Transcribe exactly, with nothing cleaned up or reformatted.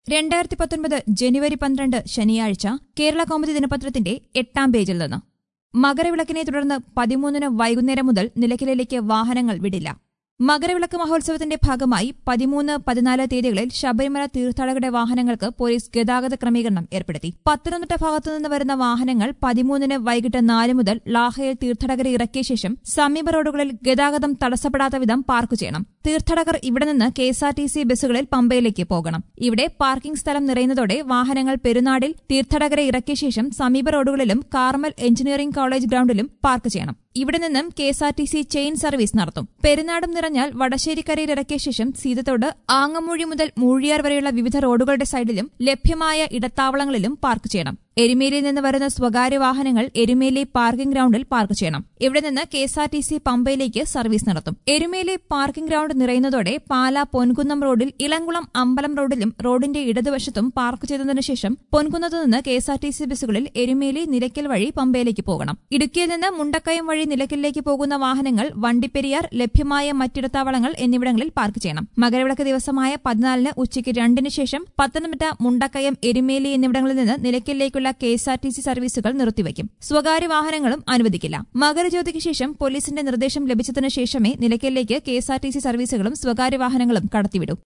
രണ്ടായിരത്തി പത്തൊൻപത് ജനുവരി പന്ത്രണ്ട് ശനിയാഴ്ച കേരള കൗമുദി ദിനപത്രത്തിന്റെ എട്ടാം പേജിൽ നിന്ന് മകരവിളക്കിനെ തുടർന്ന് പതിമൂന്നിന് വൈകുന്നേരം മുതൽ നിലയ്ക്കലിലേക്ക് വാഹനങ്ങൾ വിടില്ല. മകരവിളക്ക് മഹോത്സവത്തിന്റെ ഭാഗമായി പതിമൂന്ന് പതിനാല് തീയതികളിൽ ശബരിമല തീർത്ഥാടകരുടെ വാഹനങ്ങൾക്ക് പോലീസ് ഗതാഗത ക്രമീകരണം ഏർപ്പെടുത്തി. പത്തനംതിട്ട ഭാഗത്തുനിന്ന് വരുന്ന വാഹനങ്ങൾ പതിമൂന്നിന് വൈകിട്ട് നാല് മുതൽ ലാഹയിൽ തീർത്ഥാടകരെ ഇറക്കിയ ശേഷം സമീപ റോഡുകളിൽ ഗതാഗതം തടസ്സപ്പെടാത്ത വിധം പാർക്ക് ചെയ്യണം. തീർത്ഥാടകർ ഇവിടെ നിന്ന് കെഎസ്ആർടിസി ബസ്സുകളിൽ പമ്പയിലേക്ക് പോകണം. ഇവിടെ പാർക്കിംഗ് സ്ഥലം നിറയുന്നതോടെ വാഹനങ്ങൾ പെരുന്നാടിൽ തീർത്ഥാടകരെ ഇറക്കിയ ശേഷം സമീപ റോഡുകളിലും കാർമൽ എഞ്ചിനീയറിംഗ് കോളേജ് ഗ്രൌണ്ടിലും പാർക്ക് ചെയ്യണം. ഇവിടെ നിന്നും കെഎസ്ആർടിസി ചെയിൻ സർവീസ് നടത്തും. പെരുന്നാടും നിറഞ്ഞാൽ വടശ്ശേരിക്കരയിൽ ഇറക്കിയ ശേഷം സീതത്തോട് ആങ്ങമൂഴി മുതൽ മൂഴിയാർ വരെയുള്ള വിവിധ റോഡുകളുടെ സൈഡിലും ലഭ്യമായ ഇടത്താവളങ്ങളിലും പാർക്ക് ചെയ്യണം. എരുമേലിയിൽ നിന്ന് വരുന്ന സ്വകാര്യ വാഹനങ്ങൾ എരുമേലി പാർക്കിംഗ് ഗ്രൌണ്ടിൽ പാർക്ക് ചെയ്യണം. ഇവിടെ നിന്ന് കെഎസ്ആർടിസി പമ്പയിലേക്ക് സർവീസ് നടത്തും. എരുമേലി പാർക്കിംഗ് ഗ്രൌണ്ട് നിറയുന്നതോടെ പാലാ പൊൻകുന്നം റോഡിൽ ഇളംകുളം അമ്പലം റോഡിലും റോഡിന്റെ ഇടതുവശത്തും പാർക്ക് ചെയ്തതിനു ശേഷം പൊൻകുന്നത്ത് നിന്ന് കെഎസ്ആർടിസി ബസ്സുകളിൽ എരുമേലി നിലയ്ക്കൽ വഴി പമ്പയിലേക്ക് പോകണം. ഇടുക്കിയിൽ നിന്ന് മുണ്ടക്കയം വഴി നിലയ്ക്കലിലേക്ക് പോകുന്ന വാഹനങ്ങൾ വണ്ടിപ്പെരിയാർ, ലഭ്യമായ മറ്റിടത്താവളങ്ങൾ എന്നിവിടങ്ങളിൽ പാർക്ക് ചെയ്യണം. മകരവിളക്ക് ദിവസമായ പതിനാലിന് ഉച്ചയ്ക്ക് രണ്ടിന് ശേഷം പത്തനംതിട്ട, മുണ്ടക്കയം, എരുമേലി എന്നിവിടങ്ങളിൽ നിന്ന് നിലയ്ക്കലിലേക്കുള്ള കെഎസ്ആർടിസി സർവീസുകൾ നിർത്തിവയ്ക്കും. സ്വകാര്യ വാഹനങ്ങളും അനുവദിക്കില്ല. മകരജ്യോതിക്ക് ശേഷം പോലീസിന്റെ നിർദ്ദേശം ലഭിച്ചതിനു ശേഷമേ നിലയ്ക്കലിലേക്ക് കെഎസ്ആർടിസി സർവീസുകളും സ്വകാര്യ വാഹനങ്ങളും കടത്തിവിടൂ.